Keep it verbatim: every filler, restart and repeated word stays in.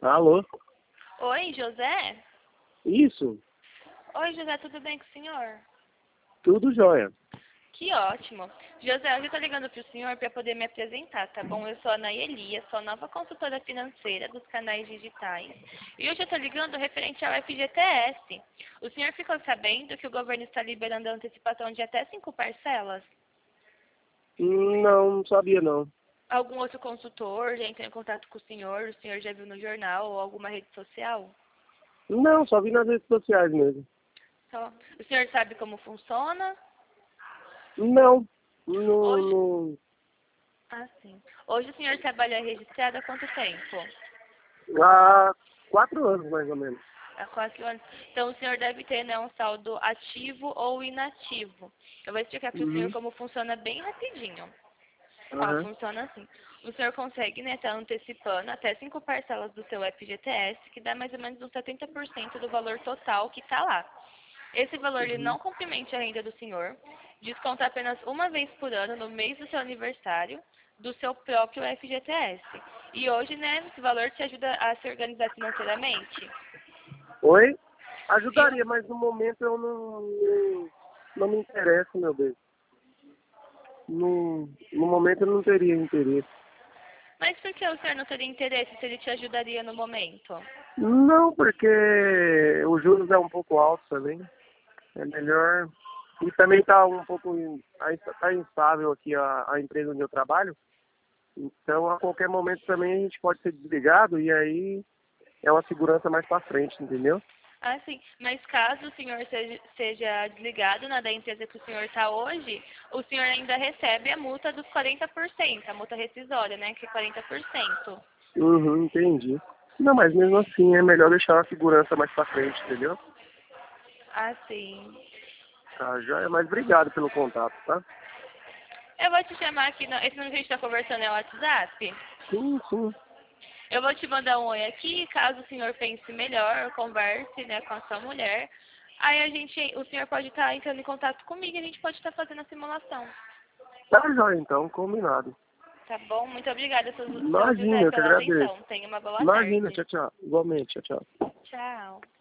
Alô? Oi, José? Isso, Oi, José, tudo bem com o senhor? tudo jóia. Que ótimo. José, hoje eu tô ligando pro senhor para poder me apresentar, tá bom? Eu sou a Naeli, sou a nova consultora financeira dos canais digitais. E hoje eu tô ligando referente ao F G T S. O senhor ficou sabendo que o governo está liberando a antecipação de até cinco parcelas? Hum, Não, não sabia não. Algum outro consultor já entrou em contato com o senhor? O senhor já viu no jornal ou alguma rede social? Não, só vi nas redes sociais mesmo. Só. O senhor sabe como funciona? Não, não, Hoje, não. ah, sim. Hoje o senhor trabalha registrado há quanto tempo? Há quatro anos mais ou menos. Há quatro anos. Então o senhor deve ter, né, um saldo ativo ou inativo. Eu vou explicar para o senhor Uhum. como funciona bem rapidinho. Ó, Aham. funciona assim. O senhor consegue, né, estar antecipando até cinco parcelas do seu F G T S, que dá mais ou menos uns setenta por cento do valor total que está lá. Esse valor ele Uhum. não complementa a renda do senhor, desconta apenas uma vez por ano no mês do seu aniversário do seu próprio F G T S. E hoje, né, esse valor te ajuda a se organizar financeiramente. Oi? E o- Ajudaria, mas no momento eu não, não, não me interesso, meu bem. No, no momento eu não teria interesse. Mas por que o senhor não teria interesse se ele te ajudaria no momento? Não, porque os juros é um pouco alto também. É melhor. E também está um pouco in- tá instável aqui a, a empresa onde eu trabalho. Então, a qualquer momento também a gente pode ser desligado e aí é uma segurança mais para frente, entendeu? Ah, sim. Mas caso o senhor seja, seja desligado, né, da empresa que o senhor está hoje, o senhor ainda recebe a multa dos quarenta por cento, a multa rescisória, né, que é quarenta por cento. Uhum, entendi. Não, mas mesmo assim é melhor deixar a segurança mais para frente, entendeu? Ah, sim. Tá, joia, mas obrigado pelo contato, tá? Eu vou te chamar aqui, no, esse número que a gente está conversando é o WhatsApp. Sim, sim. Eu vou te mandar um oi aqui, caso o senhor pense melhor, converse, né, com a sua mulher. Aí a gente, o senhor pode estar entrando em contato comigo e a gente pode estar fazendo a simulação. Tá, joia, então, combinado. Tá bom? Muito obrigada, seu, seu José, Imagina, eu que pela agradeço. atenção. Tenha uma boa Imagina, tarde. tchau, tchau. Igualmente, tchau, tchau. Tchau.